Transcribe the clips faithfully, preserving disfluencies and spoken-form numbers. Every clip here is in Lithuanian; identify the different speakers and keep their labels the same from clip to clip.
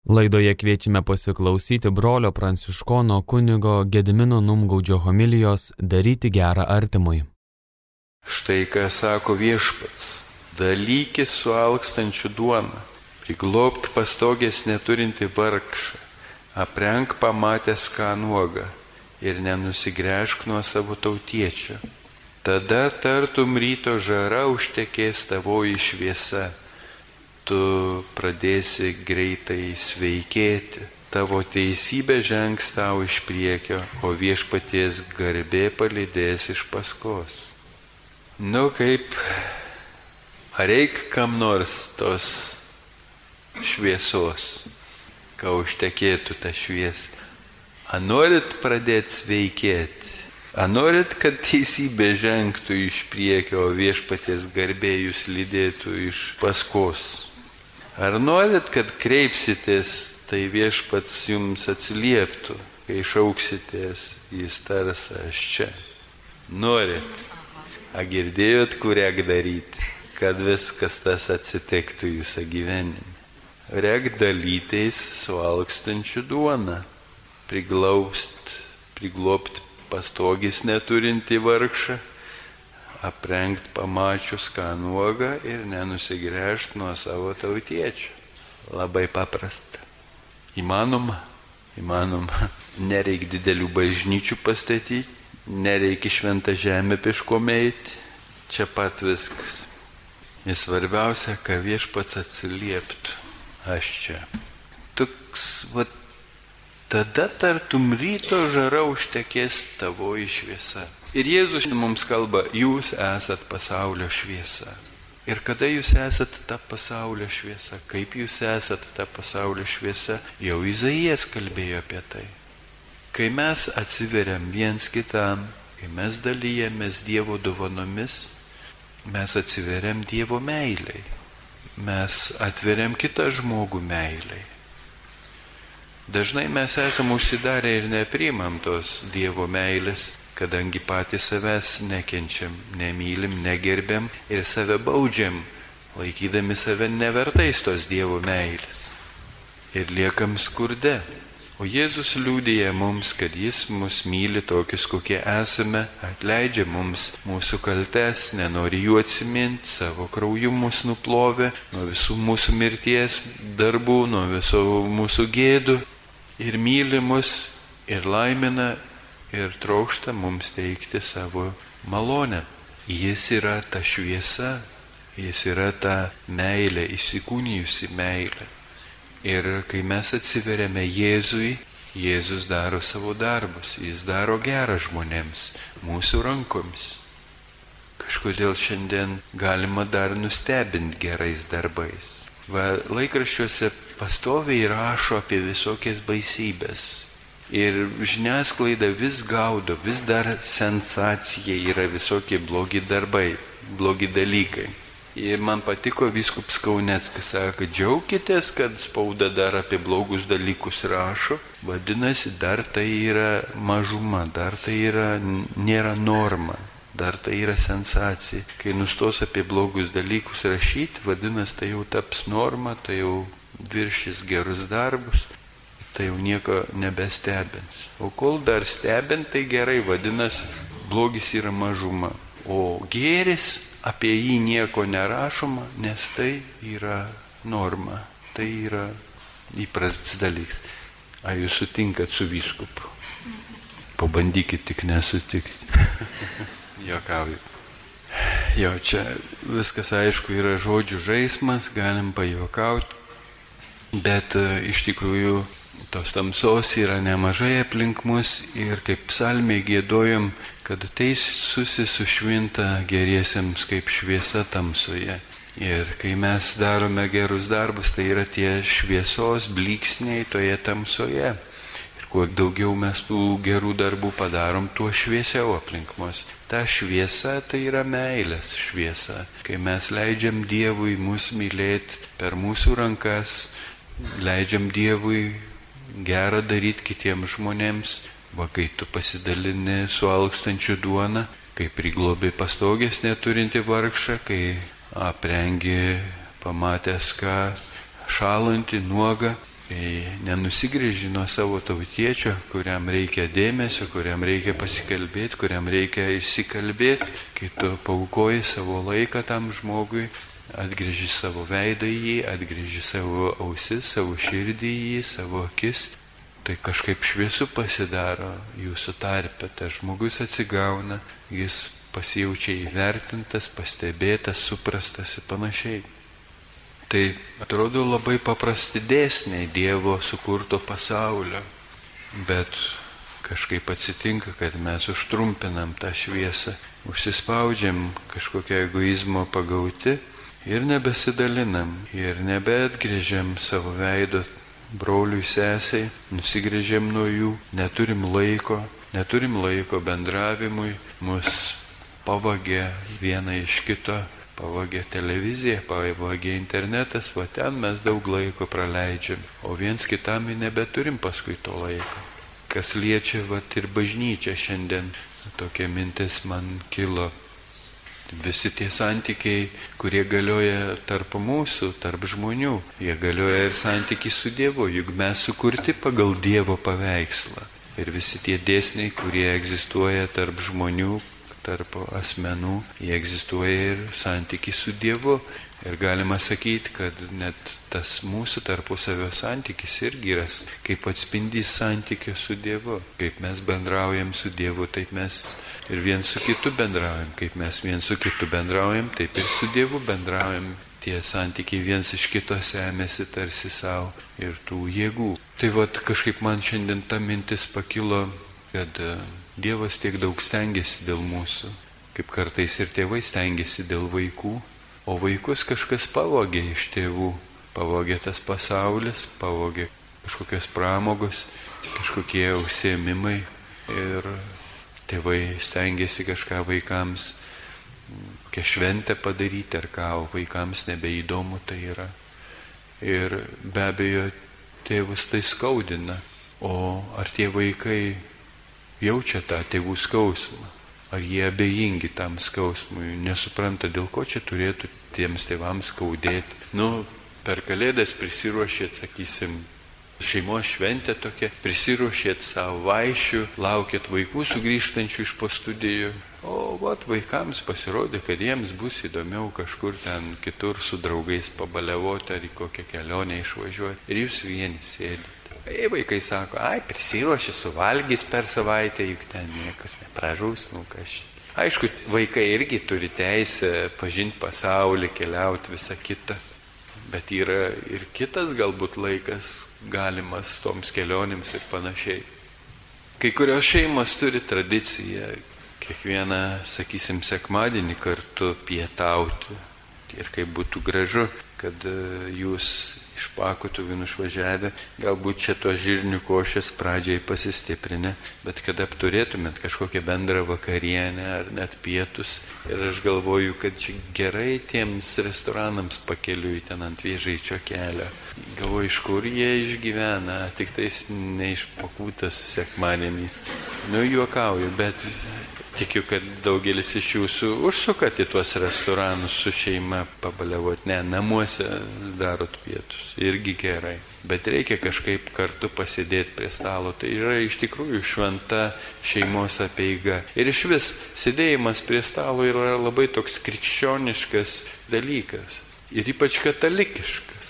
Speaker 1: Laidoje kviečiame pasiklausyti brolio pranciškono kunigo Gedimino Numgaudžio homilijos Daryti gerą artimui.
Speaker 2: Štai ką sako Viešpats: dalykis su alkstančiu duona, priglobk pastogės neturinti vargšą, aprenk pamatęs ką nuogą ir nenusigręžk nuo savo tautiečio. Tada tartum ryto žara užtekės tavoji šviesa. Tu pradėsi greitai sveikėti, tavo teisybė žengs tau iš priekio, o Viešpaties garbė palydės iš paskos. Nu kaip, ar reik kam nors tos šviesos, kad užtekėtų tą šviesą? Ar norit pradėti sveikėti? Ar norit, kad teisybė žengtų iš priekio, o Viešpaties garbė jūs lydėtų iš paskos? Ar norit, kad kreipsitės, tai Viešpats jums atsilieptų, kai šauksitės, jis tars aš čia? Norit? Ar girdėjot, kur reik daryti, kad viskas tas atsitiktų jūsų gyvenime? Reik dalytis su alkstančiu duona, priglaust, priglobt pastogės neturinti vargšą, aprengt pamačius ką nuogą ir nenusigręžt nuo savo tautiečio. Labai paprasta. Įmanoma? Įmanoma. Nereik didelių bažnyčių pastatyti, nereik į šventą žemę peškom eiti. Čia pat viskas. Ir svarbiausia, kad Viešpats atsilieptų. Aš čia. Toks, va, tada tartum ryto žara užtekės tavoji šviesa. Ir Jėzus mums kalba: jūs esat pasaulio šviesa. Ir kada jūs esat ta pasaulio šviesa? Kaip jūs esat ta pasaulio šviesa? Jau Izaijas kalbėjo apie tai. Kai mes atsiveriam viens kitam, kai mes dalyjamės Dievo dovanomis, mes atsiveriam Dievo meilei. Mes atveriam kitą žmogų meilei. Dažnai mes esam užsidarę ir nepriimam tos Dievo meilės, kadangi patys savęs nekenčiam, nemylim, negerbiam ir save baudžiam, laikydami save nevertais tos Dievo meilės. Ir liekam skurde. O Jėzus liudija mums, kad Jis mus myli tokius, kokie esame, atleidžia mums mūsų kaltes, nenori jų atsiminti, savo krauju mus nuplovė nuo visų mūsų mirties darbų, nuo visų mūsų gėdų ir myli mus ir laimina ir trokšta mums teikti savo malonę. Jis yra ta šviesa, Jis yra ta meilė, įsikūnijusi meilė. Ir kai mes atsiveriame Jėzui, Jėzus daro savo darbus, Jis daro gerą žmonėms, mūsų rankomis. Kažkodėl šiandien galima dar nustebinti gerais darbais. Va, laikraščiuose pastoviai rašo apie visokias baisybės. Ir žiniasklaida vis gaudo, vis dar sensacija yra visokie blogi darbai, blogi dalykai. Ir man patiko vyskupas Kauneckas, sako, džiaukitės, kad spauda dar apie blogus dalykus rašo. Vadinasi, dar tai yra mažuma, dar tai yra, nėra norma, dar tai yra sensacija. Kai nustos apie blogus dalykus rašyti, vadinasi, tai jau taps norma, tai jau viršys gerus darbus. Tai jau nieko nebestebins. O kol dar stebint, tai gerai, vadinasi, blogis yra mažuma. O gėris, apie jį nieko nerašoma, nes tai yra norma, tai yra įprastas dalykas. Ar jūs sutinkat su vyskupu? Pabandykit tik nesutikti. Juokauju. Jo, čia viskas aišku yra žodžių žaismas, galim pajuokauti, bet iš tikrųjų tos tamsos yra nemažai aplink mus ir kaip psalmėje giedojom, kad teisusis sušvinta geriesiems kaip šviesa tamsoje. Ir kai mes darome gerus darbus, tai yra tie šviesos blyksniai toje tamsoje. Ir kuo daugiau mes tų gerų darbų padarom, tuo šviesiau aplink mus. Ta šviesa tai yra meilės šviesa. Kai mes leidžiam Dievui mus mylėti per mūsų rankas, leidžiam Dievui gerą daryti kitiems žmonėms, va kai tu pasidalini su alkstančiu duona, kai priglobi pastogės neturinti vargšą, kai aprengi pamatęs ką šalantį, nuogą, kai nenusigrėži nuo savo tautiečio, kuriam reikia dėmesio, kuriam reikia pasikalbėti, kuriam reikia išsikalbėti, kai tu paukoji savo laiką tam žmogui, atgrėži savo veidą į jį, atgrėži savo ausis, savo širdį į jį, savo akis, tai kažkaip šviesu pasidaro jūsų tarpe, tas žmogus atsigauna, jis pasijaučia įvertintas, pastebėtas, suprastas ir panašiai. Tai atrodo labai paprasti dėsniai Dievo sukurto pasaulio, bet kažkaip atsitinka, kad mes užtrumpinam tą šviesą, užsispaudžiam kažkokio egoizmo pagauti ir nebesidalinam, ir nebeatgrėžiam savo veido broliui sesiai, nusigrėžiam nuo jų, neturim laiko, neturim laiko bendravimui, mus pavagė vieną iš kito, pavagė televizija, pavagė internetas, va ten mes daug laiko praleidžiam, o viens kitam nebeturim paskui to laiko. Kas liečia va ir bažnyčią šiandien, tokia mintis man kilo. Visi tie santykiai, kurie galioja tarp mūsų, tarp žmonių, jie galioja ir santykiai su Dievu, juk mes sukurti pagal Dievo paveikslą. Ir visi tie dėsniai, kurie egzistuoja tarp žmonių, tarp asmenų, jie egzistuoja ir santykiai su Dievu. Ir galima sakyti, kad net tas mūsų tarpusavio santykis irgi yra kaip atspindys santykio su Dievu. Kaip mes bendraujam su Dievu, taip mes ir viens su kitu bendraujam. Kaip mes viens su kitu bendraujam, taip ir su Dievu bendraujam. Tie santykiai viens iš kito semėsi tarsi savo ir tų jėgų. Tai vat kažkaip man šiandien ta mintis pakilo, kad Dievas tiek daug stengiasi dėl mūsų, kaip kartais ir tėvai stengiasi dėl vaikų, o vaikus kažkas pavogė iš tėvų. Pavogė tas pasaulis, pavogė kažkokios pramogos, kažkokie užsiėmimai ir tėvai stengiasi kažką vaikams, kokią šventę padaryti ar ką, o vaikams nebeįdomu tai yra. Ir be abejo, tėvus tai skaudina, o ar tie vaikai jaučia tą tėvų skausmą, ar jie abejingi tam skausmui, nesupranta, dėl ko čia turėtų tiems tėvams skaudėti. Nu, per Kalėdas prisiruošėt, sakysim, šeimos šventė tokia, prisiruošėt savo vaišių, laukėt vaikų sugrįžtančių iš po studijų, o vat vaikams pasirodė, kad jiems bus įdomiau kažkur ten kitur su draugais pabaliavoti ar į kokią kelionę išvažiuoti, ir jūs vieni sėdite. Ei, vaikai sako, ai, prisiruošė, suvalgys per savaitę, juk ten niekas nepražūs, nu kaž. Aišku, vaikai irgi turi teisę pažinti pasaulį, keliauti visą kitą, bet yra ir kitas galbūt laikas galimas toms kelionėms ir panašiai. Kai kurios šeimos turi tradiciją kiekvieną, sakysim, sekmadienį kartu pietauti. Ir kaip būtų gražu, kad jūs iš Pakutuvių išvažiavę, galbūt čia tos žirnių košės pradžiai pasistiprinę, bet kad apturėtumėt kažkokią bendrą vakarienę ar net pietus. Ir aš galvoju, kad čia gerai tiems restoranams pakeliui ten ant Vėžaičio kelio. Galvoju, iš kur jie išgyvena, tik tais ne iš Pakūtas sekmadieniais. Nu, juokauju, bet tikiu, kad daugelis iš jūsų užsukat į tuos restoranus su šeima pabaliavot. Ne, namuose darot pietus. Irgi gerai. Bet reikia kažkaip kartu pasėdėti prie stalo. Tai yra iš tikrųjų šventa šeimos apeiga. Ir iš vis sėdėjimas prie stalo yra labai toks krikščioniškas dalykas. Ir ypač katalikiškas.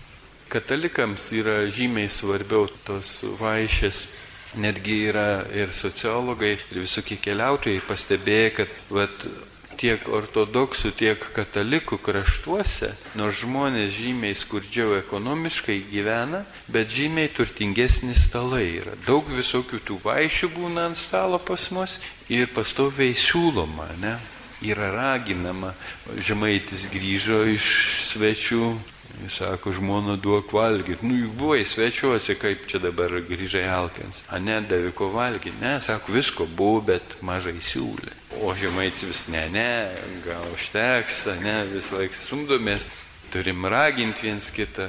Speaker 2: Katalikams yra žymiai svarbiau tos vaišės. Netgi yra ir sociologai, ir visokie keliautojai pastebėję, kad vat, tiek ortodoksų, tiek katalikų kraštuose, nors žmonės žymiai skurdžiau ekonomiškai gyvena, bet žymiai turtingesni stalai yra. Daug visokių tų vaišių būna ant stalo pas mus ir pastoviai siūloma, ne? Yra raginama. Žemaitis grįžo iš svečių, jis sako, žmona, duok valgyti. Nu, juk buvai svečiuose, kaip čia dabar grįžai alkans. A ne, davė ko valgyti. Ne, sako, visko buvo, bet mažai siūlė. O žemaitis vis, ne, ne, gal užteks, ne, vis laik stumdomės. Turim raginti viens kitą.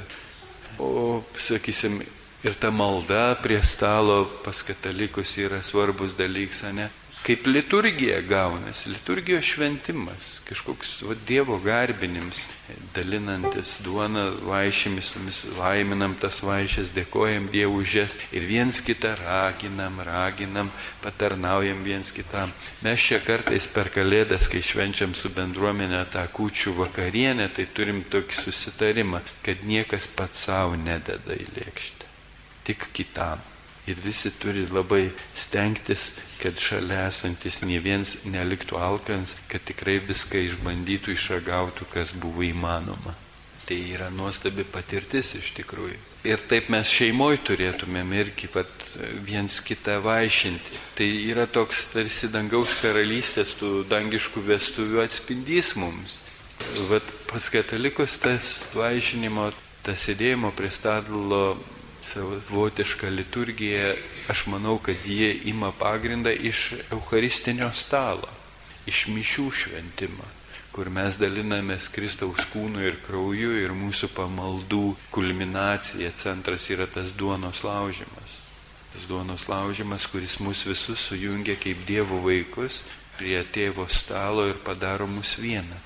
Speaker 2: O, sakysim, ir ta malda prie stalo pas katalikus yra svarbus dalykas, ne? Kaip liturgija gaunasi, liturgijos šventimas, kažkoks va, Dievo garbinims, dalinantis duoną vaišėmis, laiminam tas vaišės, dėkojam Dievui už jas ir viens kitą raginam, raginam, patarnaujam viens kitam. Mes čia kartais per Kalėdas, kai švenčiam su bendruomenė tą kūčių vakarienę, tai turim tokį susitarimą, kad niekas pats savo nededa į lėkštę, tik kitam. Ir visi turi labai stengtis, kad šalia esantis nie viens neliktų alkans, kad tikrai viską išbandytų, išragautų, kas buvo įmanoma. Tai yra nuostabi patirtis iš tikrųjų. Ir taip mes šeimoje turėtumėm irgi pat viens kitą vaišinti. Tai yra toks tarsi dangaus karalystės, tų dangiškų vestuvių atspindys mums. Vat pas katalikus tas vaišinimo, tas sėdėjimo prie stalo savotiška liturgija, aš manau, kad jie ima pagrindą iš eucharistinio stalo, iš mišių šventimo, kur mes dalinamės Kristaus kūnu ir krauju ir mūsų pamaldų kulminacija, centras yra tas duonos laužimas. Tas duonos laužimas, kuris mus visus sujungia kaip Dievo vaikus prie tėvo stalo ir padaro mus vieną.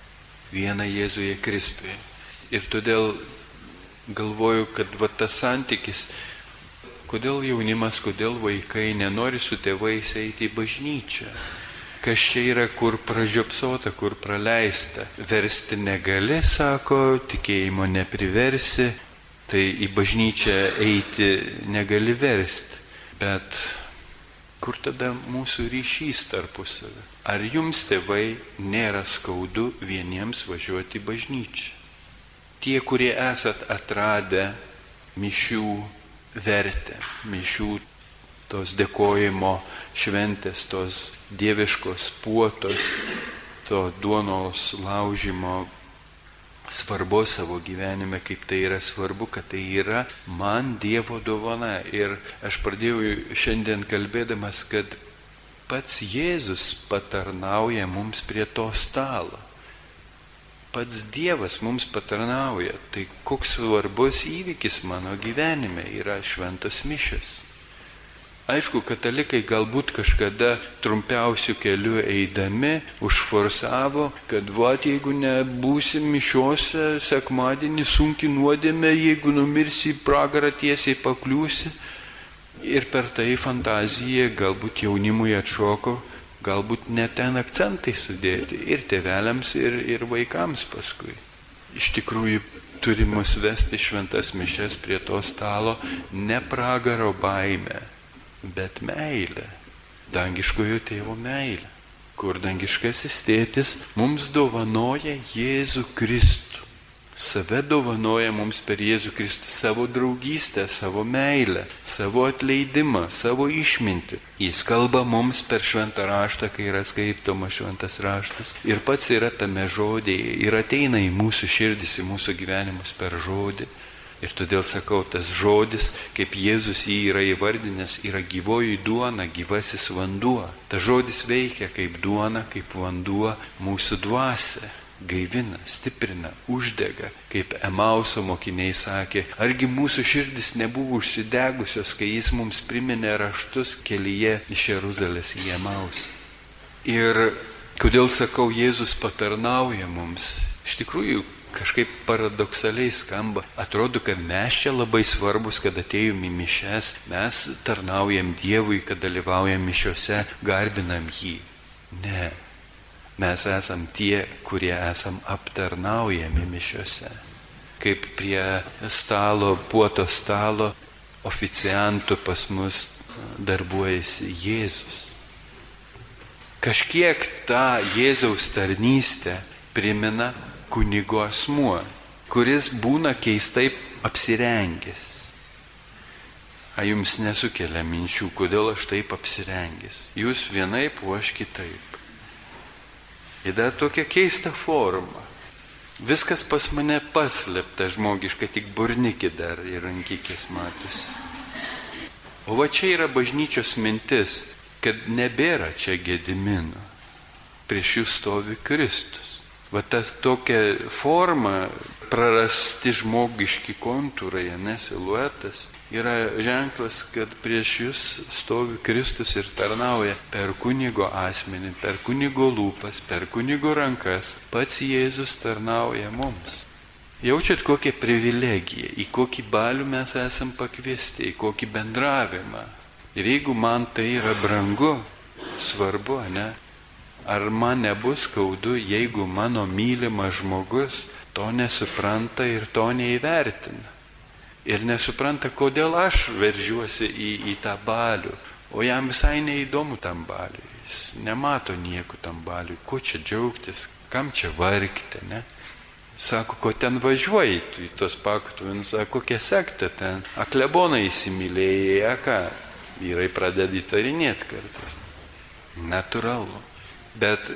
Speaker 2: Vieną Jėzuje Kristuje. Ir todėl galvoju, kad va, tas santykis, kodėl jaunimas, kodėl vaikai nenori su tėvais eiti į bažnyčią. Kas čia yra, kur pražiopsota, kur praleista. Versti negali, sako, tikėjimo nepriversi, tai į bažnyčią eiti negali versti. Bet kur tada mūsų ryšys tarpusavį? Ar jums, tėvai, nėra skaudu vieniems važiuoti į bažnyčią? Tie, kurie esat atradę mišių vertę, mišių tos dėkojimo šventės, tos dieviškos puotos, to duonos laužimo svarbos savo gyvenime, kaip tai yra svarbu, kad tai yra man Dievo dovana. Ir aš pradėjau šiandien kalbėdamas, kad pats Jėzus patarnauja mums prie to stalo. Pats Dievas mums patarnauja. Tai koks svarbus įvykis mano gyvenime yra šventos mišios. Aišku, katalikai galbūt kažkada trumpiausių kelių eidami užforsavo, kad vat, jeigu nebūsi mišiose sekmadienį sunki nuodėmė, jeigu numirsi į pragarą tiesiai pakliūsi. Ir per tai fantazija galbūt jaunimui atšoko, galbūt net ten akcentai sudėti ir tėveliams, ir, ir vaikams paskui. Iš tikrųjų, turi mus vesti šventas mišias prie to stalo ne pragaro baime, bet meilė, dangiškojo tėvo meilė, kur dangiškasis tėtis mums dovanoja Jėzų Kristų. Save dovanoja mums per Jėzų Kristų, savo draugystę, savo meilę, savo atleidimą, savo išmintį. Jis kalba mums per šventą raštą, kai yra skaitomas šventas raštas. Ir pats yra tame žodėje ir ateina į mūsų širdis, į mūsų gyvenimus per žodį. Ir todėl sakau, tas žodis, kaip Jėzus jį yra įvardinęs, yra gyvoji duona, gyvasis vanduo. Tas žodis veikia kaip duona, kaip vanduo mūsų dvasią. Gaivina, stiprina, uždega, kaip Emauso mokiniai sakė, argi mūsų širdis nebuvo užsidegusios, kai jis mums priminė raštus kelyje iš Jeruzalės į Emausą. Ir kodėl sakau, Jėzus patarnauja mums, iš tikrųjų kažkaip paradoksaliai skamba. Atrodo, kad mes čia labai svarbus, kad atėjom į mišias, mes tarnaujam Dievui, kad dalyvaujam mišiose, garbinam jį. Ne. Mes esam tie, kurie esam aptarnaujami mišiose. Kaip prie stalo, puoto stalo, oficiantų pas mus darbuojasi Jėzus. Kažkiek tą Jėzaus tarnystę primena kunigo asmuo, kuris būna keistai apsirengęs. A jums nesukelia minčių, kodėl aš taip apsirengęs? Jūs vienaip, o aš kitaip. Ir dar tokia keista forma. Viskas pas mane paslėpta žmogiška, tik burnikė dar ir rankikės matosi. O va čia yra bažnyčios mintis, kad nebėra čia Gedimino. Prieš jų stovi Kristus. Va tas tokia forma, prarasti žmogiški kontūrai, ne siluetas, yra ženklas, kad prieš jūs stovi Kristus ir tarnauja per kunigo asmenį, per kunigo lūpas, per kunigo rankas. Pats Jėzus tarnauja mums. Jaučiat kokią privilegiją, į kokį balių mes esam pakviesti, į kokį bendravimą. Ir jeigu man tai yra brangu, svarbu, ne? Ar man nebus skaudu, jeigu mano mylimas žmogus to nesupranta ir to neįvertina? Ir nesupranta, kodėl aš veržiuosi į, į tą balių, o jam visai neįdomu tam baliui. Jis nemato nieko tam baliui, ko čia džiaugtis, kam čia vargti, ne? Sako, ko ten važiuoji į tos paktuvinius, sako, kokia sekta ten, aklebonai įsimylėjai, ką, vyrai pradeda įtarinėti kartais. Natūralu. Bet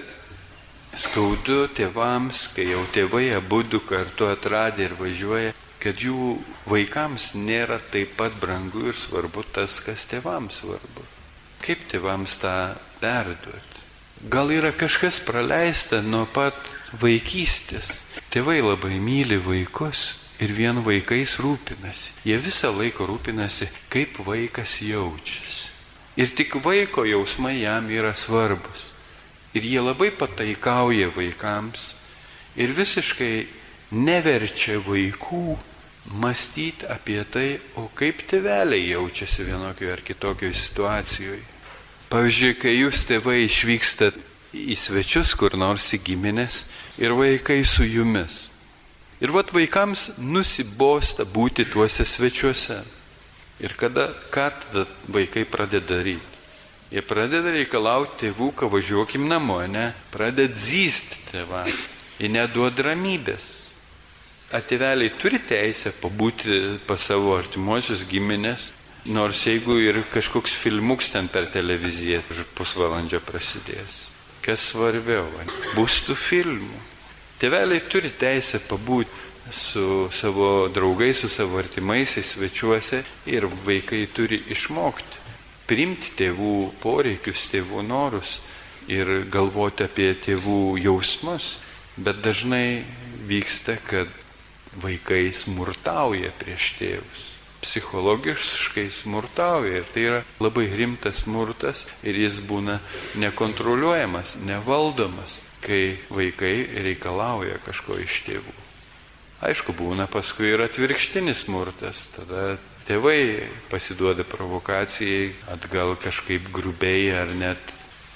Speaker 2: skaudu tėvams, kai jau tėvai abudu kartu atradė ir važiuoja, kad jų vaikams nėra taip pat brangu ir svarbu tas, kas tėvams svarbu. Kaip tėvams tą perduoti? Gal yra kažkas praleista nuo pat vaikystės. Tėvai labai myli vaikus ir vien vaikais rūpinasi. Jie visą laiką rūpinasi, kaip vaikas jaučiasi. Ir tik vaiko jausmai jam yra svarbus. Ir jie labai pataikauja vaikams ir visiškai neverčia vaikų mąstyti apie tai, o kaip tėveliai jaučiasi vienokioje ar kitokioje situacijoje. Pavyzdžiui, kai jūs tėvai išvykstat į svečius kur nors į giminės ir vaikai su jumis. Ir vat vaikams nusibosta būti tuose svečiuose. Ir kada, ką tada vaikai pradeda daryti? Jie pradeda reikalauti tėvų, kad važiuokim namo, ne? Pradeda zysti tėvą. Jie neduoda ramybės. A tėveliai turi teisę pabūti pas savo artimuosius giminės, nors jeigu ir kažkoks filmuks ten per televiziją už pusvalandžio prasidės. Kas svarbiau, bus tų filmų. Tėveliai turi teisę pabūti su savo draugais, su savo artimaisiais svečiuose ir vaikai turi išmokti priimti tėvų poreikius, tėvų norus ir galvoti apie tėvų jausmus. Bet dažnai vyksta, kad vaikai smurtauja prieš tėvus. Psichologiškai smurtauja ir tai yra labai rimtas smurtas ir jis būna nekontroliuojamas, nevaldomas, kai vaikai reikalauja kažko iš tėvų. Aišku, būna paskui ir atvirkštinis smurtas, tada tėvai pasiduoda provokacijai, atgal kažkaip grubiai ar net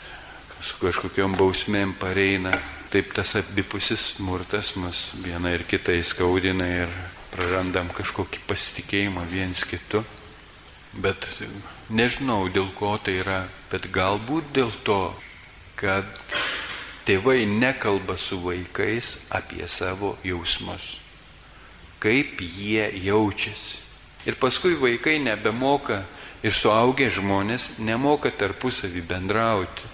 Speaker 2: su kažkokiom bausmėm pareina. Taip tas abipusis smurtas mus vieną ir kitą įskaudina ir prarandam kažkokį pasitikėjimą viens kitu. Bet nežinau, dėl ko tai yra, bet galbūt dėl to, kad tėvai nekalba su vaikais apie savo jausmus, kaip jie jaučiasi. Ir paskui vaikai nebemoka ir suaugę žmonės nemoka tarpusavį bendrauti.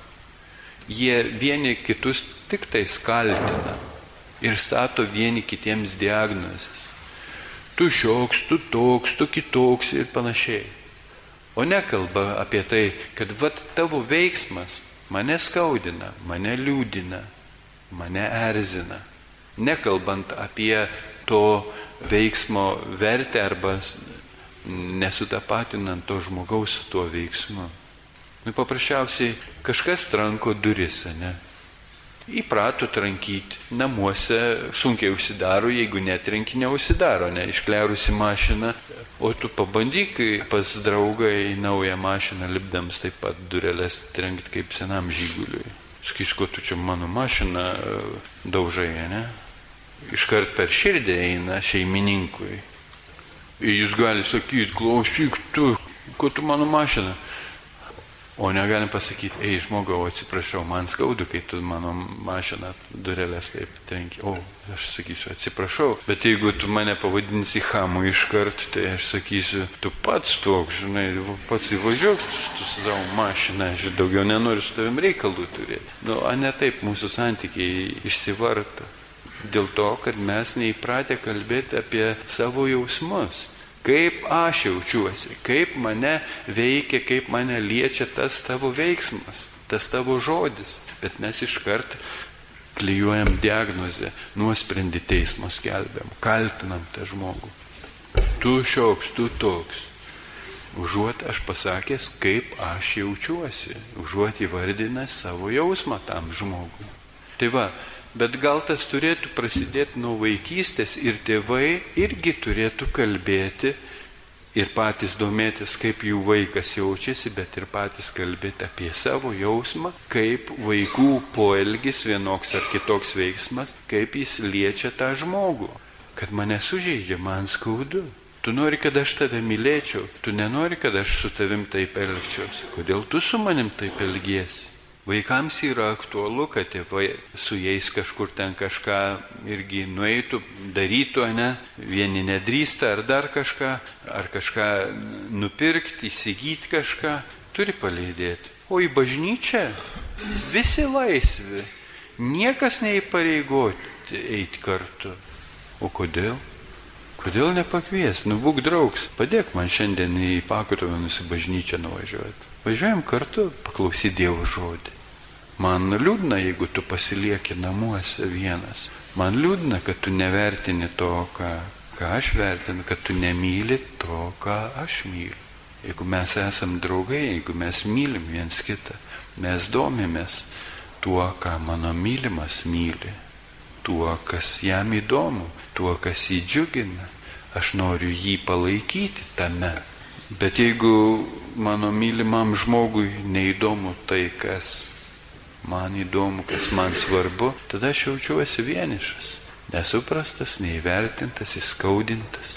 Speaker 2: Jie vieni kitus tik tai kaltina ir stato vieni kitiems diagnozes. Tu šioks, tu toks, tu kitoks ir panašiai. O nekalba apie tai, kad vat tavo veiksmas mane skaudina, mane liūdina, mane erzina. Nekalbant apie to veiksmo vertę arba nesutapatinant to žmogaus su tuo veiksmu. Nu, paprasčiausiai kažkas tranko duris, ne? Įprato trankyti. Namuose sunkiai užsidaro, jeigu netrenki, neužsidaro, ne? Išklerusi mašiną, o tu pabandyk pas draugą į naują mašiną lipdams taip pat durelės trenkti kaip senam žyguliui. Sakys, ko tu čia mano mašiną daužai, ne? Iškart per širdį eina šeimininkui. Ir jis gali sakyti, klausyk tu, ko tu mano mašiną? O negalim pasakyti, ei žmogau, atsiprašau, man skaudu, kai tu mano mašiną durelės taip trenki. O, aš sakysiu, atsiprašau, bet jeigu tu mane pavadinsi chamu iškart, tai aš sakysiu, tu pats toks, žinai, pats įvažiuok tu su savo mašiną, aš daugiau nenoriu su tavim reikalų turėti. Nu, a ne taip mūsų santykiai išsivarta. Dėl to, kad mes neįpratę kalbėti apie savo jausmus. Kaip aš jaučiuosi, kaip mane veikia, kaip mane liečia tas tavo veiksmas, tas tavo žodis. Bet mes iškart klijuojam diagnozę, nuosprendį teismo skelbiam, kaltinam tą žmogų. Tu šioks, tu toks. Užuot aš pasakęs, kaip aš jaučiuosi, užuot įvardinęs savo jausmą tam žmogui. Tai va, bet gal tas turėtų prasidėti nuo vaikystės ir tėvai irgi turėtų kalbėti ir patys domėtis, kaip jų vaikas jaučiasi, bet ir patys kalbėti apie savo jausmą, kaip vaikų poelgis, vienoks ar kitoks veiksmas, kaip jis liečia tą žmogų. Kad mane sužeidžia, man skaudu. Tu nori, kad aš tave mylėčiau, tu nenori, kad aš su tavim taip elgčiausi. Kodėl tu su manim taip elgiesi? Vaikams yra aktualu, kad tėvai su jais kažkur ten kažką irgi nueitų, darytų, ne? Vieni nedrįsta ar dar kažką, ar kažką nupirkti, įsigyti kažką, turi palydėti. O į bažnyčią visi laisvi, niekas neįpareigoti eiti kartu. O kodėl? Kodėl nepakvies? Nu, būk draugs, padėk man šiandien į Pakotovėnus į bažnyčią nuvažiuoti. Važiuojam kartu, paklausy Dievo žodį. Man liūdna, jeigu tu pasilieki namuose vienas. Man liūdna, kad tu nevertini to, ką, ką aš vertinu, kad tu nemyli to, ką aš myliu. Jeigu mes esam draugai, jeigu mes mylim viens kitą, mes domimės tuo, ką mano mylimas myli, tuo, kas jam įdomu, tuo, kas jį džiugina. Aš noriu jį palaikyti tame. Bet jeigu mano mylimam žmogui neįdomu tai, kas man įdomu, kas man svarbu, tada aš jaučiuosi vienišas, nesuprastas, neįvertintas, įskaudintas.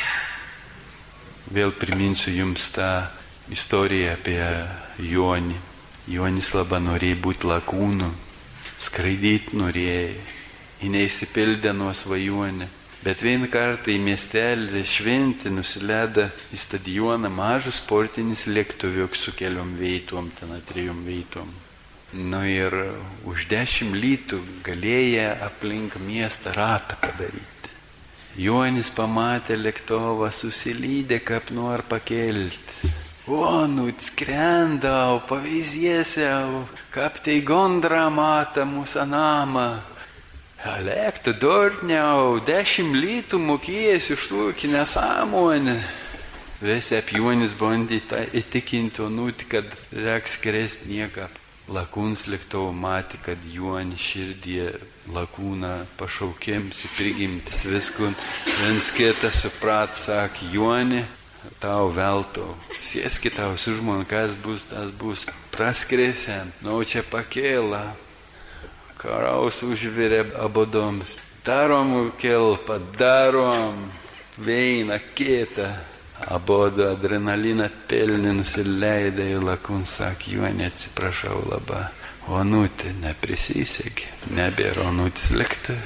Speaker 2: Vėl priminsiu jums tą istoriją apie Jonį. Jonis labai norėjo būti lakūnu, skraidyti norėjo, jį neįsipildė nuo svajonę. Bet vieną kartą į miestelį šventį nusileido į stadioną mažus sportinis lėktuviuk su keliom veitom, ten trijom veitom. Nu ir už dešimt litų galėjo aplink miestą ratą padaryti. Jonis pamatė lėktuvą, susilydė, kaip nori pakelti. O, nu, skrendau, pavyzdėsiau, kaip tai gondra mata mūsų namą. Lėktų dortniau, dešimt litų mokėjęs iš tokį nesąmonę. Visi apjuonis bandė įtikinti Onutį, kad reiks skristi nieką. Lakūns lėktuvo matė, kad Jonį širdį lakūną pašaukėms į prigimtis viskun. Viens kitą suprat, sakė, Jonį, tau veltau, sėski tau su žmona, kas bus, tas bus. Praskrėsiam, nu čia pakėla. Karaus užvirė abodoms. Darom kelpą, darom veina kitą. Abodo adrenaliną pelnį nusileidė ir lakūns sakė, Jonį, atsiprašau labai. Onutė neprisisekė, nebėra Onutis lėktuvė.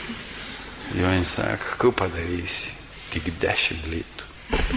Speaker 2: Jonis sako, ką padarysi? Tik dešimt litų.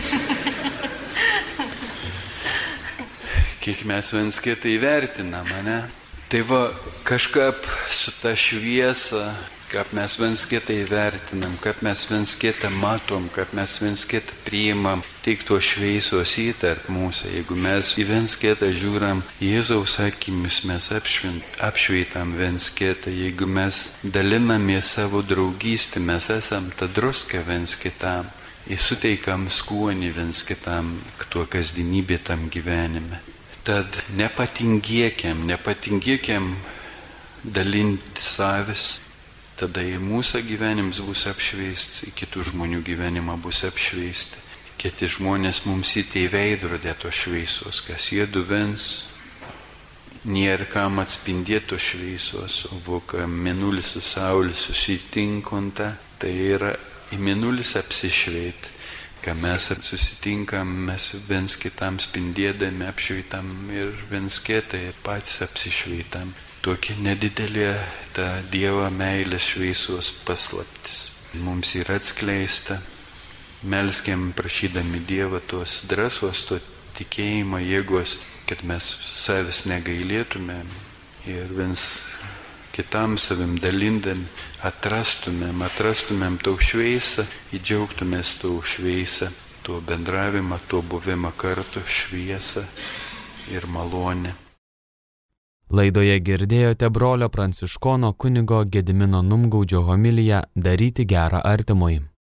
Speaker 2: Kiek mes viens kitą įvertinam, ne? Tai va, kažkaip su ta šviesa, kaip mes viens kitą įvertinam, kaip mes viens kitą matom, kaip mes viens kitą priimam, tik to šviesos įtarp mūsų. Jeigu mes į viens kitą žiūram, Jėzaus akimis mes apšvint, apšveitam viens kitą, jeigu mes dalinamės savo draugystę, mes esam ta druska viens kitam, ir suteikam skonį viens kitam, tuo kasdienybė tam gyvenime. Tad nepatingėkiam, nepatingėkiam dalinti savis, tada ir mūsų gyvenimas bus apšveistas, ir kitų žmonių gyvenimą bus apšveisti. Kiti žmonės mums įtei veidrodė to šveisos, kas jie duvens, nėra kam atspindėti to šveisos, o voka mėnulis su saulė susitinkonta, tai yra į mėnulis apsišveit. Kai mes susitinkam, mes viens kitam spindėdami apšveitam ir viens kitą ir patys apsišveitam. Tokia nedidelė ta Dievo meilės šviesos paslaptis. Mums yra atskleista. Melskiam prašydami Dievą tos drąsos, to tikėjimo jėgos, kad mes savęs negailėtumėm ir viens kitam savim dalindami atrastumėm, atrastumėm tau šviesą, įdžiaugtumės tau šviesą, tuo bendravimą, tuo buvimą kartu, šviesą ir malonę.
Speaker 1: Laidoje girdėjote brolio pranciškono kunigo Gedimino Numgaudžio homiliją Daryti gerą artimui.